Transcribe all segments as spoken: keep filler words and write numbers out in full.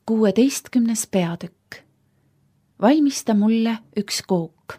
kuueteistkümnes peatükk. Valmista mulle üks kook.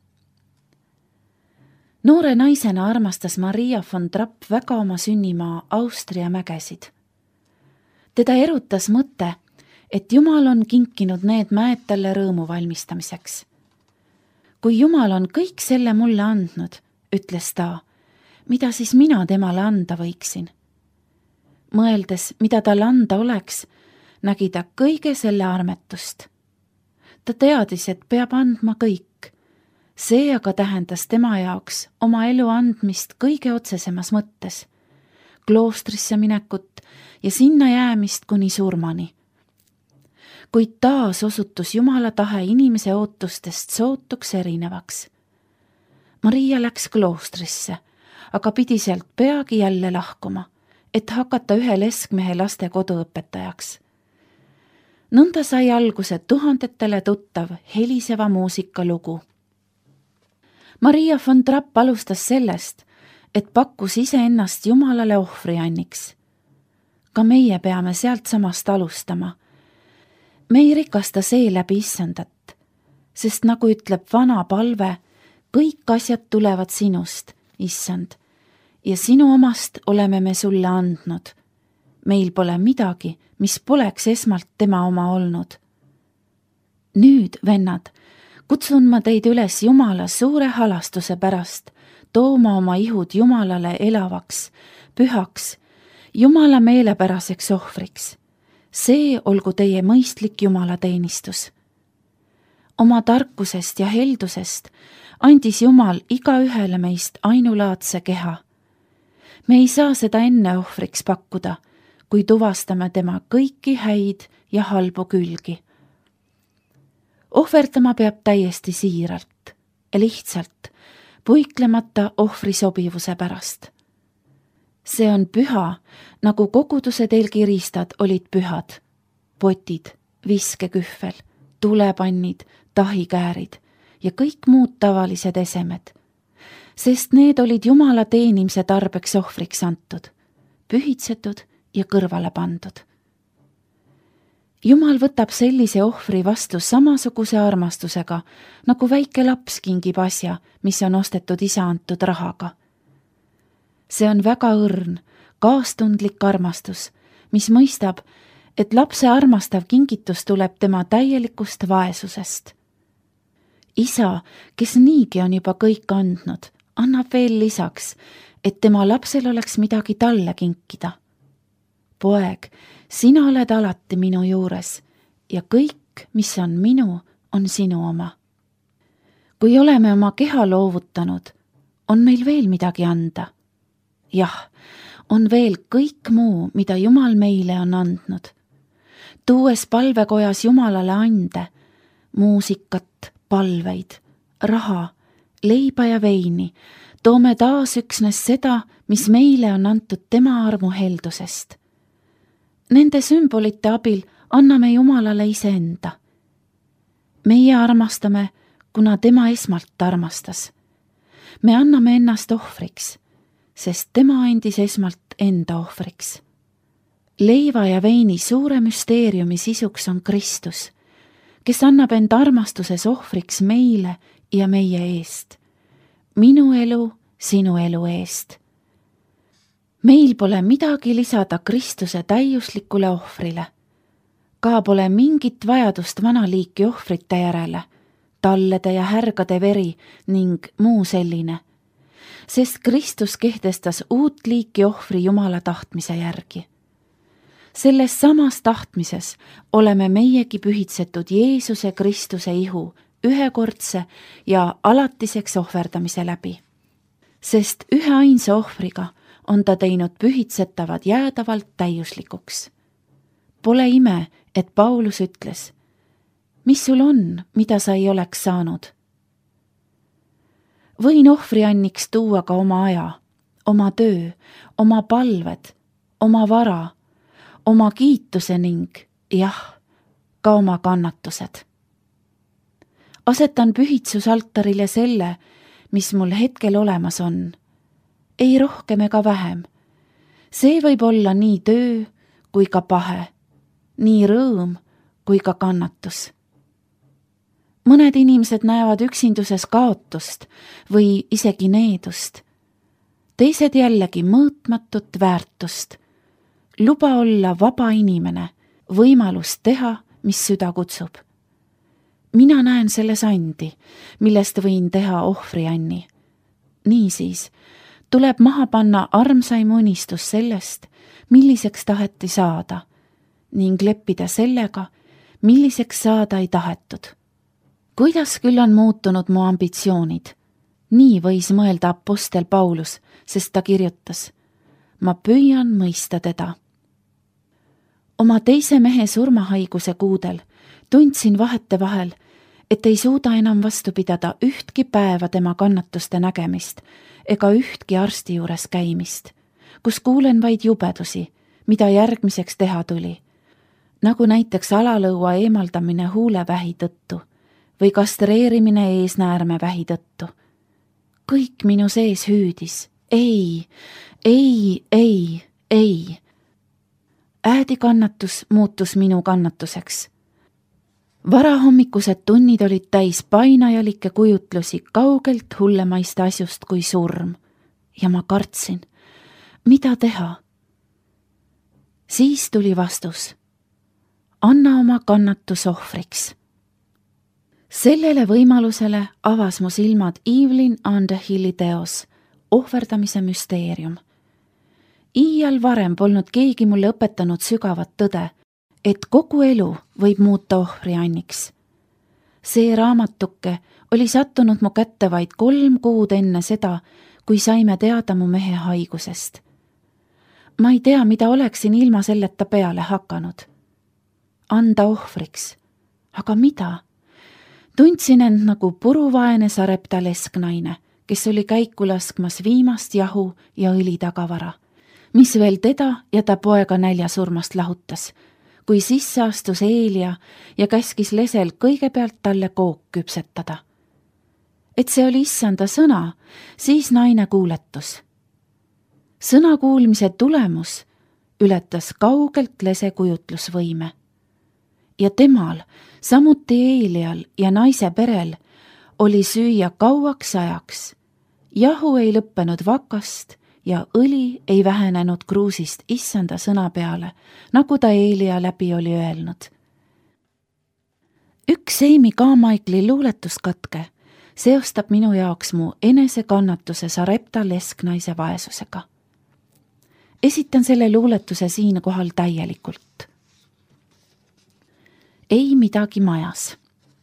Noore naisena armastas Maria von Trapp väga oma sünnimaa Austria mägesid. Teda erutas mõte, et Jumal on kinkinud need mäed talle rõõmu valmistamiseks. Kui Jumal on kõik selle mulle andnud, ütles ta, mida siis mina temale anda võiksin? Mõeldes, mida tal anda oleks, nägi ta kõige selle armetust. Ta teadis, et peab andma kõik. See aga tähendas tema jaoks oma elu andmist kõige otsesemas mõttes, kloostrisse minekut ja sinna jäämist kuni surmani. Kuid taas osutus Jumala tahe inimese ootustest sootuks erinevaks. Maria läks kloostrisse, aga pidi sealt peagi jälle lahkuma, et hakata ühe leskmehe laste koduõpetajaks. Nõnda sai alguse tuhandetele tuttav heliseva muusika lugu. Maria von Trapp alustas sellest, et pakkus iseennast Jumalale ohvrianniks. Ka meie peame sealt samast alustama. Me ei rikasta seeläbi issandat, sest nagu ütleb vana palve, kõik asjad tulevad sinust, issand, ja sinu omast oleme me sulle andnud. Meil pole midagi, mis poleks esmalt tema oma olnud. Nüüd, vennad, kutsun ma teid üles Jumala suure halastuse pärast, tooma oma ihud Jumalale elavaks, pühaks, Jumala meelepäraseks ohvriks. See olgu teie mõistlik Jumala teenistus. Oma tarkusest ja heldusest andis Jumal igaühele meist ainulaadse keha. Me ei saa seda enne ohvriks pakkuda, kui tuvastame tema kõiki häid ja halbu külgi. Ohverdama peab täiesti siiralt, lihtsalt, puiklemata ohvri sobivuse pärast. See on püha, nagu koguduse telgiristad olid pühad. Potid, viskekühvel, tulepannid, tahikäärid ja kõik muud tavalised esemed. Sest need olid Jumala teenimise tarbeks ohvriks antud, pühitsetud ja kõrvale pandud. Jumal võtab sellise ohvri vastu samasuguse armastusega, nagu väike laps kingib asja, mis on ostetud isa antud rahaga. See on väga õrn, kaastundlik armastus, mis mõistab, et lapse armastav kingitus tuleb tema täielikust vaesusest. Isa, kes niigi on juba kõik andnud, annab veel lisaks, et tema lapsel oleks midagi talle kinkida. Poeg, sina oled alati minu juures ja kõik, mis on minu, on sinu oma. Kui oleme oma keha loovutanud, on meil veel midagi anda. Jah, on veel kõik muu, mida Jumal meile on andnud. Tuues palvekojas Jumalale ande, muusikat, palveid, raha, leiba ja veini, toome taas üksnes seda, mis meile on antud tema armu heldusest. Nende sümbolite abil anname Jumalale iseenda. Meie armastame, kuna tema esmalt armastas. Me anname ennast ohvriks, sest tema andis esmalt enda ohvriks. Leiva ja veini suure müsteeriumi sisuks on Kristus, kes annab enda armastuses ohvriks meile ja meie eest. Minu elu, sinu elu eest. Meil pole midagi lisada Kristuse täiuslikule ohvrile. Ka pole mingit vajadust vanaliiki ohvrite järele, tallede ja härgade veri ning muu selline, sest Kristus kehtestas uut liiki ohvri Jumala tahtmise järgi. Selles samas tahtmises oleme meiegi pühitsetud Jeesuse Kristuse ihu ühekordse ja alatiseks ohverdamise läbi. Sest ühe ainsa ohvriga on ta teinud pühitsetavad jäädavalt täiuslikuks. Pole ime, et Paulus ütles, mis sul on, mida sa ei oleks saanud? Võin ohvrianniks tuua ka oma aja, oma töö, oma palved, oma vara, oma kiituse ning, jah, ka oma kannatused. Asetan pühitsusaltarile selle, mis mul hetkel olemas on. Ei rohkem ega vähem. See võib olla nii töö kui ka pahe, nii rõõm kui ka kannatus. Mõned inimesed näevad üksinduses kaotust või isegi needust. Teised jällegi mõõtmatut väärtust. Luba olla vaba inimene, võimalust teha, mis süda kutsub. Mina näen selles andi, millest võin teha ohvrianni. Niisiis, tuleb maha panna armsaim unistus sellest, milliseks taheti saada, ning leppida sellega, milliseks saada ei tahetud. Kuidas küll on muutunud mu ambitsioonid? Nii võis mõelda apostel Paulus, sest ta kirjutas: ma püüan mõista teda. Oma teise mehe surmahaiguse kuudel tundsin vahetevahel, et ei suuda enam vastu pidada ühtki päeva tema kannatuste nägemist ega ühtki arsti juures käimist, kus kuulen vaid jubedusi, mida järgmiseks teha tuli, nagu näiteks alalõua eemaldamine huulevähi tõttu või kastreerimine eesnäärmevähi tõttu. Kõik minu sees hüüdis: ei, ei, ei, ei. Äädi kannatus muutus minu kannatuseks. Varahommikused tunnid olid täis painajalikke kujutlusi kaugelt hullemaist asjust kui surm ja ma kartsin, mida teha. Siis tuli vastus: anna oma kannatus ohvriks. Sellele võimalusele avas mu silmad Evelyn Underhilli teos Ohverdamise müsteerium. Iial varem polnud keegi mulle õpetanud sügavat tõde, et kogu elu võib muuta ohvrianniks. See raamatuke oli sattunud mu kätte vaid kolm kuud enne seda, kui saime teada mu mehe haigusest. Ma ei tea, mida oleksin ilma selleta peale hakanud. Anda ohvriks. Aga mida? Tundsin end nagu puruvaene Sarepta lesknaine, kes oli käiku laskmas viimast jahu ja õli tagavara, mis veel teda ja ta poega näljasurmast lahutas, kui sisse astus Eelia ja käskis lesel kõigepealt talle kook küpsetada. Et see oli issanda sõna, siis naine kuuletus. Sõna kuulmise tulemus ületas kaugelt lese kujutlusvõime. Ja temal, samuti Eelial ja naise perel, oli süüa kauaks ajaks. Jahu ei lõppenud vakast ja õli ei vähenenud kruusist issanda sõna peale, nagu ta Eelia läbi oli öelnud. Üks Amy Carmichaeli luuletuskatke seostab minu jaoks mu enesekannatuse Sarepta lesknaise vaesusega. Esitan selle luuletuse siin kohal täielikult. Ei midagi majas.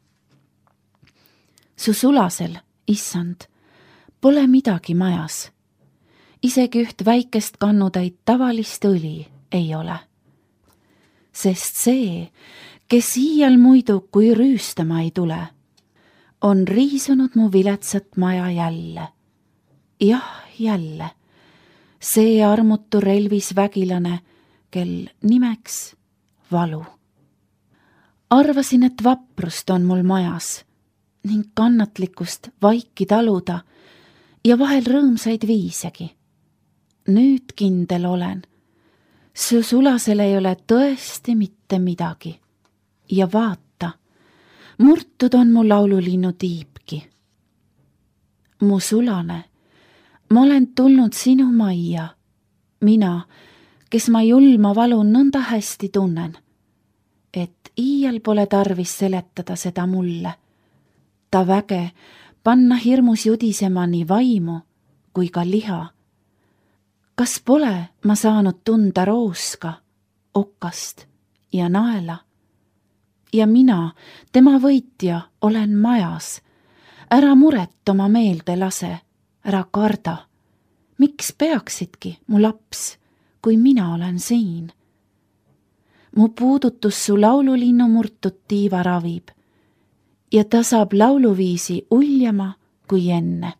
Su sulasel, issand, pole midagi majas. Isegi üht väikest kannutäit tavalist õli ei ole. Sest see, kes iial muidu kui rüüstama ei tule, on riisunud mu viletsat maja jälle. Jah, jälle. See armutu relvis vägilane, kel nimeks valu. Arvasin, et vaprust on mul majas ning kannatlikkust vaiki taluda ja vahel rõõmsaid viisegi. Nüüd kindel olen. Su sulasel ei ole tõesti mitte midagi. Ja vaata, murtud on mu laululinnu tiibki. Mu sulane, ma olen tulnud sinu majja. Mina, kes ma julma valu nõnda hästi tunnen, et iial pole tarvis seletada seda mulle. Ta väge panna hirmus judisema nii vaimu kui ka liha. Kas pole ma saanud tunda rooska, okast ja naela? Ja mina, tema võitja, olen majas. Ära muret oma meelde lase, ära karda. Miks peaksidki, mu laps, kui mina olen siin? Mu puudutus su laululinnu murtud tiiva ravib ja ta saab lauluviisi uljama kui enne.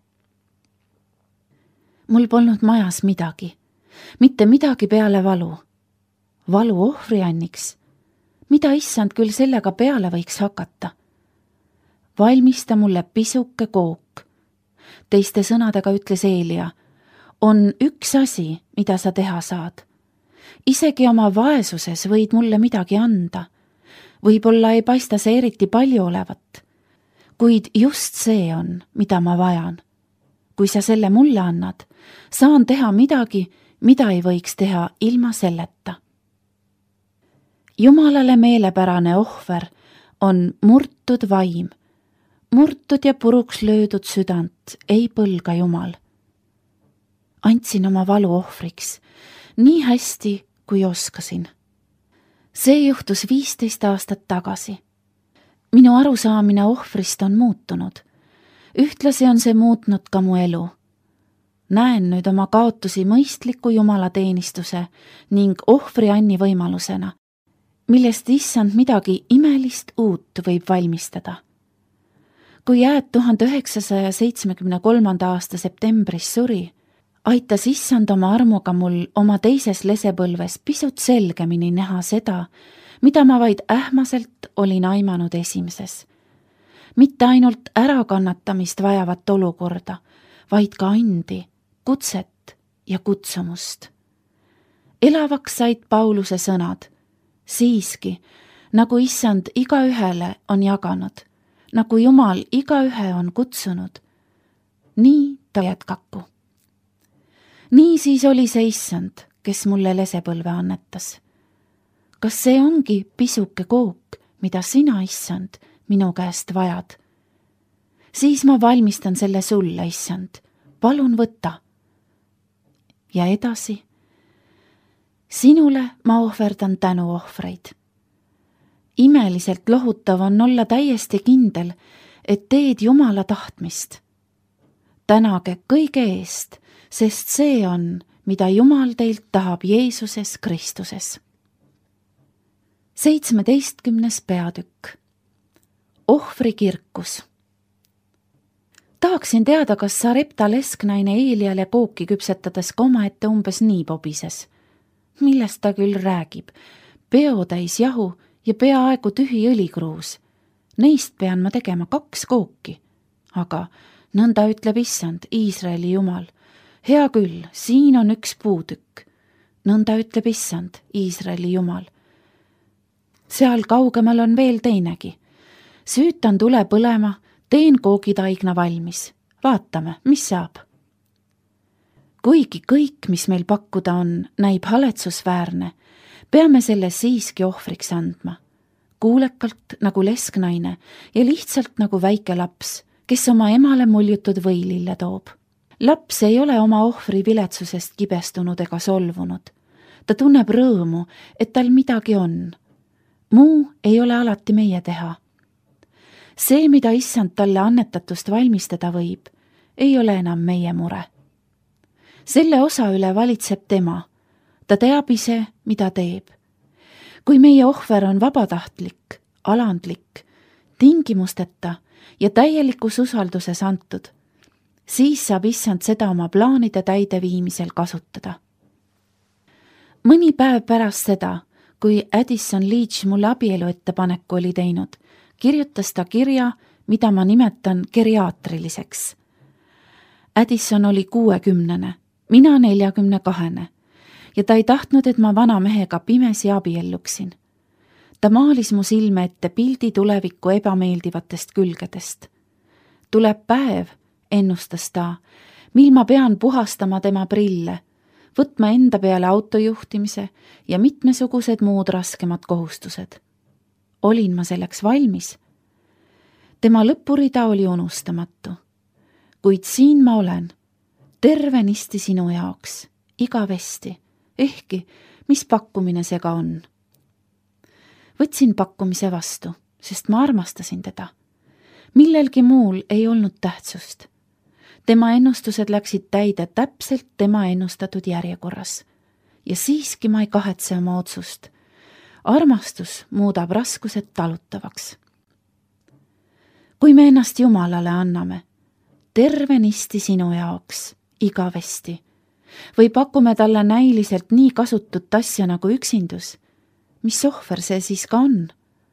Mul polnud majas midagi, mitte midagi peale valu. Valu ohvrianniks, mida issand küll sellega peale võiks hakata. Valmista mulle pisuke kook. Teiste sõnadega ütles Eelia, on üks asi, mida sa teha saad. Isegi oma vaesuses võid mulle midagi anda. võib-olla ei paista see eriti palju olevat, kuid just see on, mida ma vajan. Kui sa selle mulle annad, saan teha midagi, mida ei võiks teha ilma selleta. Jumalale meelepärane ohver on murtud vaim. Murtud ja puruks löödud südant ei põlga Jumal. Andsin oma valu ohvriks, nii hästi, kui oskasin. See juhtus viisteist aastat tagasi. Minu arusaamine ohvrist on muutunud. Ühtlasi on see muutnud ka mu elu. Näen nüüd oma kaotusi mõistliku jumalateenistuse ning ohvri anni võimalusena, millest issand midagi imelist uut võib valmistada. Kui Jääd tuhande üheksasaja seitsmekümne kolmanda aasta septembris suri, aitas issand oma armuga mul oma teises lesepõlves pisut selgemini näha seda, mida ma vaid ähmaselt olin aimanud esimeses. Mitte ainult ärakannatamist vajavat olukorda, vaid ka andi, kutset ja kutsumust. Elavaks said Pauluse sõnad, siiski, nagu issand igaühele on jaganud, nagu Jumal igaühe on kutsunud, nii ta jätkaku. Nii siis oli see issand, kes mulle lesepõlve annetas. Kas see ongi pisuke kook, mida sina, issand, minu käest vajad? Siis ma valmistan selle sulle, issand, palun võta. Ja edasi. Sinule ma ohverdan tänuohvreid. Imeliselt lohutav on olla täiesti kindel, et teed Jumala tahtmist. Tänage kõige eest, sest see on, mida Jumal teilt tahab Jeesuses Kristuses. seitsmeteistkümnes peatükk. Ohvri kirkus. Tahaksin teada, kas Sarepta lesknaine Eeliale kooki küpsetades ka omaette umbes nii pobises. Millest ta küll räägib? Peotäis jahu ja peaaegu tühi õlikruus. Neist pean ma tegema kaks kooki. Aga nõnda ütleb issand, Iisraeli Jumal. Hea küll, siin on üks puutükk. Nõnda ütleb issand, Iisraeli Jumal. Seal kaugemal on veel teinegi. Süütan tule põlema, teen koogitaigna valmis. Vaatame, mis saab. Kuigi kõik, mis meil pakkuda on, näib haletsusväärne, peame selle siiski ohvriks andma. Kuulekalt nagu lesknaine ja lihtsalt nagu väike laps, kes oma emale muljutud võilille toob. Laps ei ole oma ohvri viletsusest kibestunud ega solvunud. Ta tunneb rõõmu, et tal midagi on. Muu ei ole alati meie teha. See, mida issand talle annetatust valmistada võib, ei ole enam meie mure. Selle osa üle valitseb tema. Ta teab ise, mida teeb. Kui meie ohver on vabatahtlik, alandlik, tingimusteta ja täielikus usalduses antud, siis saab issand seda oma plaanide täideviimisel kasutada. Mõni päev pärast seda, kui Addison Leach mulle abielu ettepaneku oli teinud, kirjutas ta kirja, mida ma nimetan geriaatriliseks. Addison oli kuuekümnene, mina neljakümne kahene ja ta ei tahtnud, et ma vana mehega pimesi abielluksin. Ta maalis mu silme ette pildi tuleviku ebameeldivatest külgedest. Tuleb päev, ennustas ta, mil ma pean puhastama tema prille, võtma enda peale autojuhtimise ja mitmesugused muud raskemad kohustused. Olin ma selleks valmis. Tema lõpurida oli unustamatu. Kuid siin ma olen, tervenisti sinu jaoks, igavesti, ehkki mis pakkumine see ka on. Võtsin pakkumise vastu, sest ma armastasin teda. Millelgi muul ei olnud tähtsust. Tema ennustused läksid täide täpselt tema ennustatud järjekorras. Ja siiski ma ei kahetse oma otsust. Armastus muudab raskused talutavaks. Kui me ennast Jumalale anname, tervenisti sinu jaoks, igavesti, või pakume talle näiliselt nii kasutut asja nagu üksindus, mis ohver see siis ka on?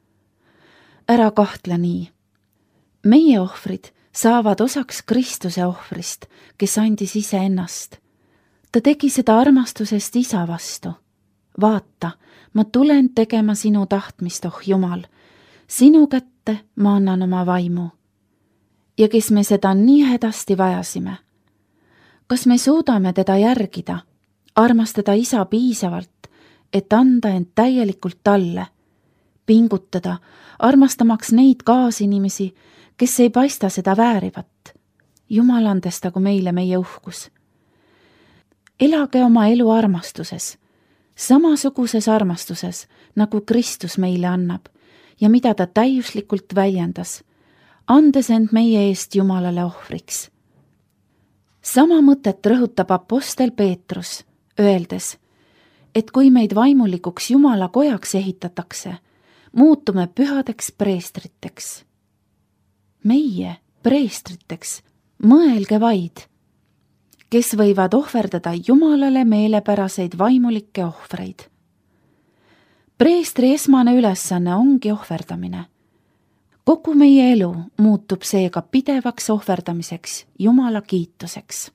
Ära kahtle nii. Meie ohvrid saavad osaks Kristuse ohvrist, kes andis ise ennast. Ta tegi seda armastusest isa vastu. Vaata, ma tulen tegema sinu tahtmist, oh Jumal, sinu kätte ma annan oma vaimu. Ja kes me seda nii hädasti vajasime. Kas me suudame teda järgida, armastada isa piisavalt, et anda end täielikult talle, pingutada, armastamaks neid kaasinimesi, kes ei paista seda väärivat. Jumal andestagu meile meie uhkus. Elage oma elu armastuses, samasuguses armastuses, nagu Kristus meile annab ja mida ta täiuslikult väljendas, andes end meie eest Jumalale ohvriks. Sama mõtet rõhutab apostel Peetrus, öeldes, et kui meid vaimulikuks Jumala kojaks ehitatakse, muutume pühadeks preestriteks. Meie preestriteks, mõelge vaid, kes võivad ohverdada Jumalale meelepäraseid vaimulikke ohvreid. Preestri esmane ülesanne ongi ohverdamine. Kogu meie elu muutub seega pidevaks ohverdamiseks, Jumala kiituseks.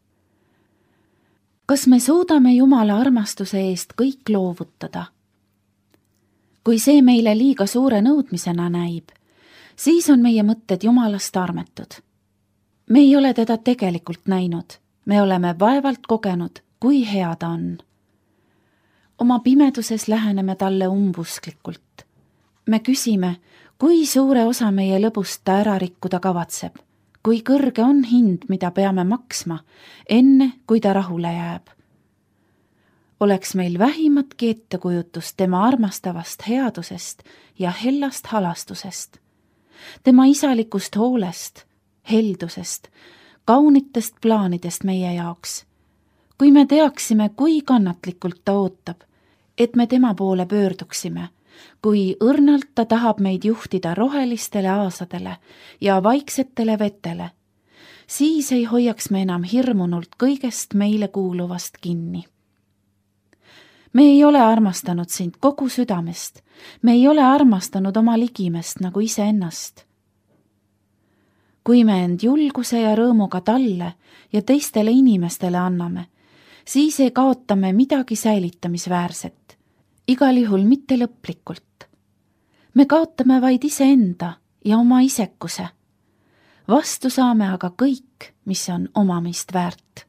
Kas me suudame Jumala armastuse eest kõik loovutada? Kui see meile liiga suure nõudmisena näib, siis on meie mõtted Jumalast armetud. Me ei ole teda tegelikult näinud, me oleme vaevalt kogenud, kui hea ta on. Oma pimeduses läheneme talle umbusklikult. Me küsime, kui suure osa meie lõbust ta ära rikkuda kavatseb, kui kõrge on hind, mida peame maksma, enne kui ta rahule jääb. Oleks meil vähimatki ettekujutust tema armastavast headusest ja hellast halastusest, tema isalikust hoolest, heldusest, kaunitest plaanidest meie jaoks. Kui me teaksime, kui kannatlikult ta ootab, et me tema poole pöörduksime, kui õrnalt ta tahab meid juhtida rohelistele aasadele ja vaiksetele vetele, siis ei hoiaks me enam hirmunult kõigest meile kuuluvast kinni. Me ei ole armastanud sind kogu südamest, me ei ole armastanud oma ligimest nagu iseennast. Kui me end julguse ja rõõmuga talle ja teistele inimestele anname, siis ei kaota me midagi säilitamisväärset, igal juhul mitte lõplikult. Me kaotame vaid iseenda ja oma isekuse. Vastu saame aga kõik, mis on omamist väärt.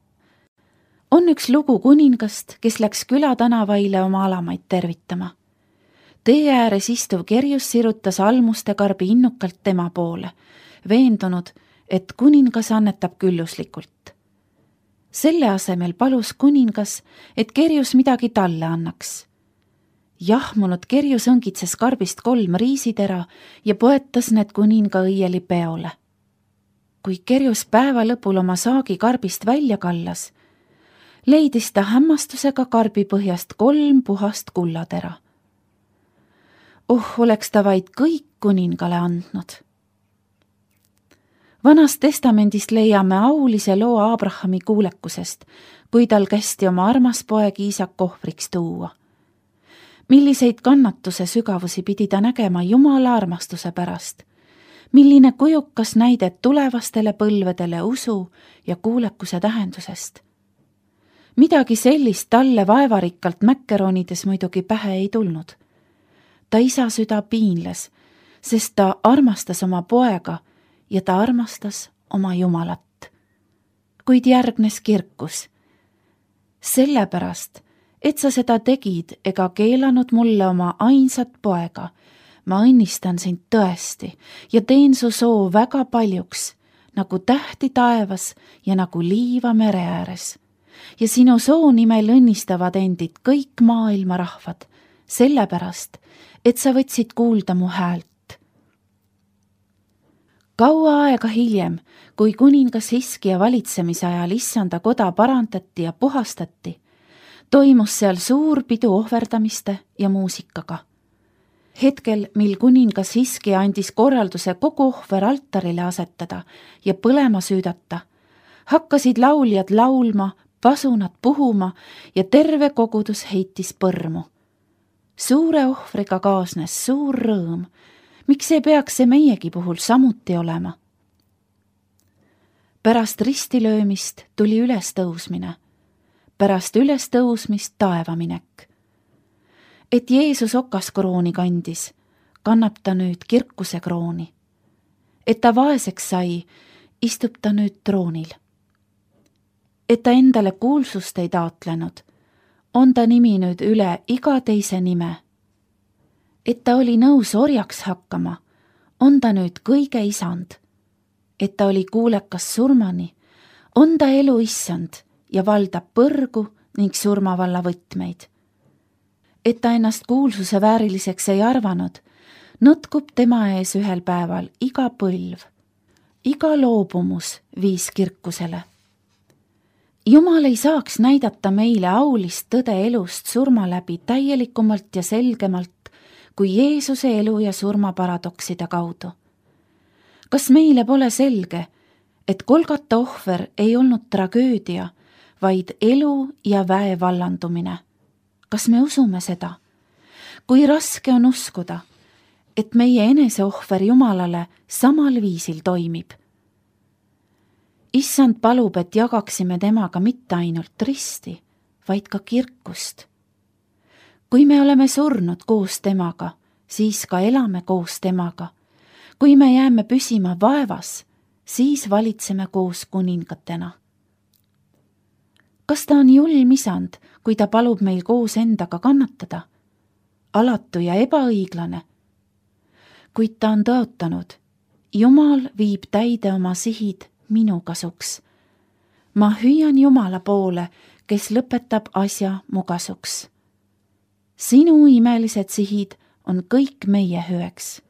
On üks lugu kuningast, kes läks külatänavaile oma alamaid tervitama. Tee ääres istuv kerjus sirutas almuste karbi innukalt tema poole, veendunud, et kuningas annetab külluslikult. Selle asemel palus kuningas, et kerjus midagi talle annaks. Jahmunud kerjus õngitses karbist kolm riisitera ja poetas need kuninga õieli peole. Kui kerjus päeva lõpul oma saagi karbist välja kallas, leidis ta hämmastusega karbi põhjast kolm puhast kullatera. Oh, oleks ta vaid kõik kuningale andnud. Vanast testamendist leiame aulise loo Abrahami kuulekusest, kui tal kästi oma armas poeg Iisak ohvriks tuua. Milliseid kannatuse sügavusi pidi ta nägema Jumala armastuse pärast? Milline kujukas näide tulevastele põlvedele usu ja kuulekuse tähendusest? Midagi sellist talle vaevarikkalt mäkkeronides muidugi pähe ei tulnud. Ta isa süda piinles, sest ta armastas oma poega ja ta armastas oma Jumalat. Kuid järgnes kirkus. Sellepärast, et sa seda tegid ega keelanud mulle oma ainsat poega, ma õnnistan sind tõesti ja teen su soo väga paljuks, nagu tähti taevas ja nagu liiva mere ääres. Ja sinu soo nimel õnnistavad endid kõik maailma rahvad, sellepärast, et sa võtsid kuulda mu häält. Kaua aega hiljem, kui kuningas Hiskia valitsemise ajal issanda koda parandati ja puhastati, toimus seal suur pidu ohverdamiste ja muusikaga. Hetkel, mil kuningas Hiskia andis korralduse kogu ohver altarile asetada ja põlema süüdata, hakkasid lauljad laulma, pasunad puhuma ja terve kogudus heitis põrmu. Suure ohvriga kaasnes suur rõõm. Miks ei peaks see meiegi puhul samuti olema? Pärast ristilöömist tuli ülestõusmine. Pärast ülestõusmist taevaminek. Et Jeesus okaskorooni kandis, kannab ta nüüd kirkuse krooni. Et ta vaeseks sai, istub ta nüüd troonil. Et ta endale kuulsust ei taotlenud, on ta nimi nüüd üle iga teise nime. Et ta oli nõus orjaks hakkama, on ta nüüd kõige isand. Et ta oli kuulekas surmani, on ta elu issand ja valdab põrgu ning surmavalla võtmeid. Et ta ennast kuulsuse vääriliseks ei arvanud, nõtkub tema ees ühel päeval iga põlv, iga loobumus viis kirkusele. Jumal ei saaks näidata meile aulist tõde elust surma läbi täielikumalt ja selgemalt kui Jeesuse elu ja surma paradokside kaudu. Kas meile pole selge, et Golgata ohver ei olnud tragöödia, vaid elu ja väe vallandumine? Kas me usume seda? Kui raske on uskuda, et meie eneseohver Jumalale samal viisil toimib? Issand palub, et jagaksime temaga mitte ainult risti, vaid ka kirkust. Kui me oleme surnud koos temaga, siis ka elame koos temaga. Kui me jääme püsima vaevas, siis valitseme koos kuningatena. Kas ta on julm isand, kui ta palub meil koos endaga kannatada? Alatu ja ebaõiglane. Kuid ta on tõotanud, Jumal viib täide oma sihid minu kasuks. Ma hüüan Jumala poole, kes lõpetab asja mu kasuks. Sinu imelised sihid on kõik meie hüveks.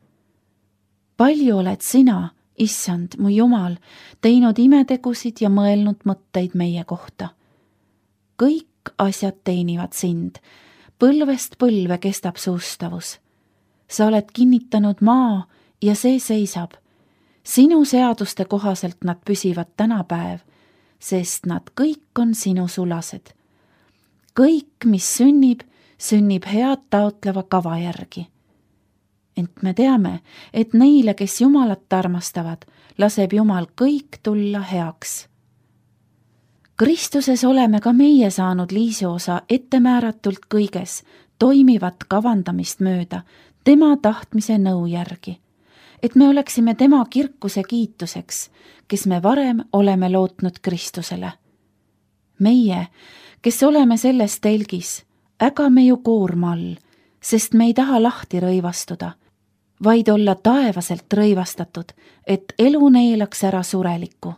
Palju oled sina, issand, mu Jumal, teinud imetegusid ja mõelnud mõtteid meie kohta. Kõik asjad teenivad sind, põlvest põlve kestab su ustavus. Sa oled kinnitanud maa ja see seisab. Sinu seaduste kohaselt nad püsivad tänapäev, sest nad kõik on sinu sulased. Kõik, mis sünnib, sünnib head taotleva kava järgi. Ent me teame, et neile, kes Jumalat armastavad, laseb Jumal kõik tulla heaks. Kristuses oleme ka meie saanud liisiosa ettemääratult kõiges, toimivat kavandamist mööda, tema tahtmise nõu järgi. Et me oleksime tema kirkuse kiituseks, kes me varem oleme lootnud Kristusele. Meie, kes oleme selles telgis, ägame ju koorma all, sest me ei taha lahti rõivastuda, vaid olla taevaselt rõivastatud, et elu neelaks ära surelikku.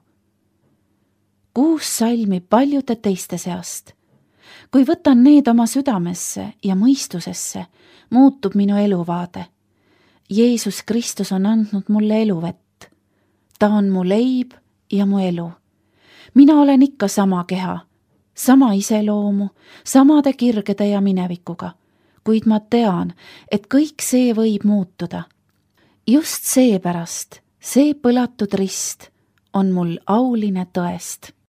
Kuus salmi paljude teiste seast. Kui võtan need oma südamesse ja mõistusesse, muutub minu eluvaade. Jeesus Kristus on andnud mulle eluvett. Ta on mu leib ja mu elu. Mina olen ikka sama keha, sama iseloomu, samade kirgede ja minevikuga, kuid ma tean, et kõik see võib muutuda. Just seepärast, see põlatud rist on mul auline tõest.